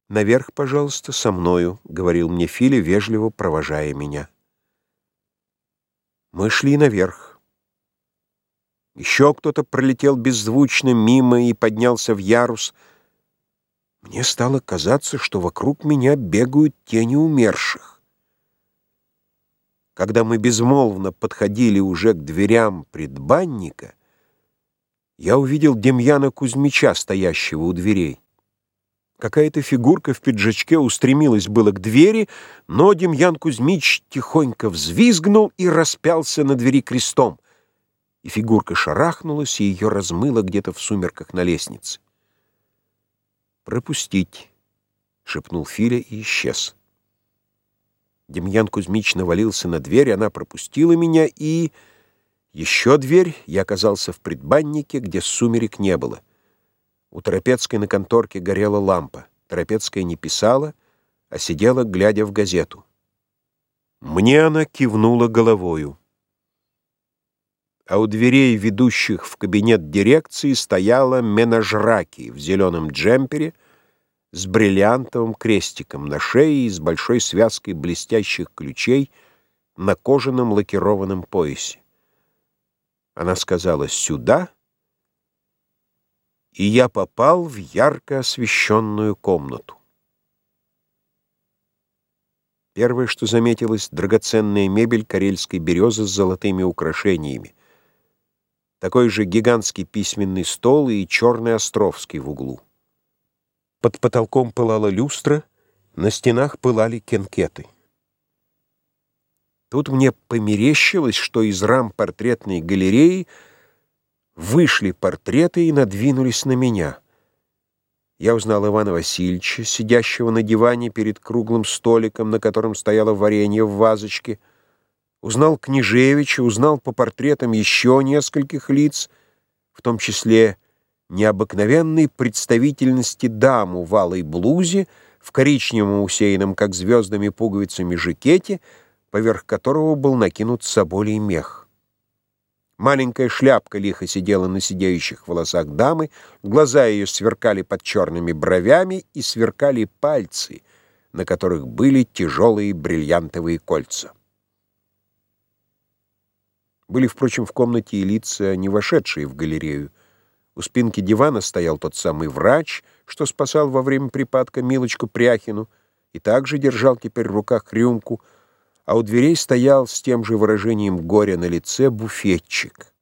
«Наверх, пожалуйста, со мною», — говорил мне Филя, вежливо провожая меня. Мы шли наверх. Еще кто-то пролетел беззвучно мимо и поднялся в ярус. Мне стало казаться, что вокруг меня бегают тени умерших. Когда мы безмолвно подходили уже к дверям предбанника, я увидел Демьяна Кузьмича, стоящего у дверей. Какая-то фигурка в пиджачке устремилась было к двери, но Демьян Кузьмич тихонько взвизгнул и распялся на двери крестом. И фигурка шарахнулась, и ее размыло где-то в сумерках на лестнице. «Пропустить», — шепнул Филя и исчез. Демьян Кузьмич навалился на дверь, она пропустила меня, и... Еще дверь, я оказался в предбаннике, где сумерек не было. У Торопецкой на конторке горела лампа. Торопецкая не писала, а сидела, глядя в газету. Мне она кивнула головою. А у дверей, ведущих в кабинет дирекции, стояла менажраки в зеленом джемпере с бриллиантовым крестиком на шее и с большой связкой блестящих ключей на кожаном лакированном поясе. Она сказала «сюда», и я попал в ярко освещенную комнату. Первое, что заметилось, драгоценная мебель карельской березы с золотыми украшениями. Такой же гигантский письменный стол и черный Островский в углу. Под потолком пылала люстра, на стенах пылали кенкеты. Тут мне померещилось, что из рам портретной галереи вышли портреты и надвинулись на меня. Я узнал Ивана Васильевича, сидящего на диване перед круглым столиком, на котором стояло варенье в вазочке. Узнал Княжевича, узнал по портретам еще нескольких лиц, в том числе необыкновенной представительности даму в алой блузе, в коричневом усеянном, как звездами, пуговицами жакете, поверх которого был накинут соболий мех. Маленькая шляпка лихо сидела на сидеющих волосах дамы, глаза ее сверкали под черными бровями, и сверкали пальцы, на которых были тяжелые бриллиантовые кольца. Были, впрочем, в комнате и лица, не вошедшие в галерею. У спинки дивана стоял тот самый врач, что спасал во время припадка Милочку Пряхину, и также держал теперь в руках рюмку, а у дверей стоял с тем же выражением горя на лице буфетчик.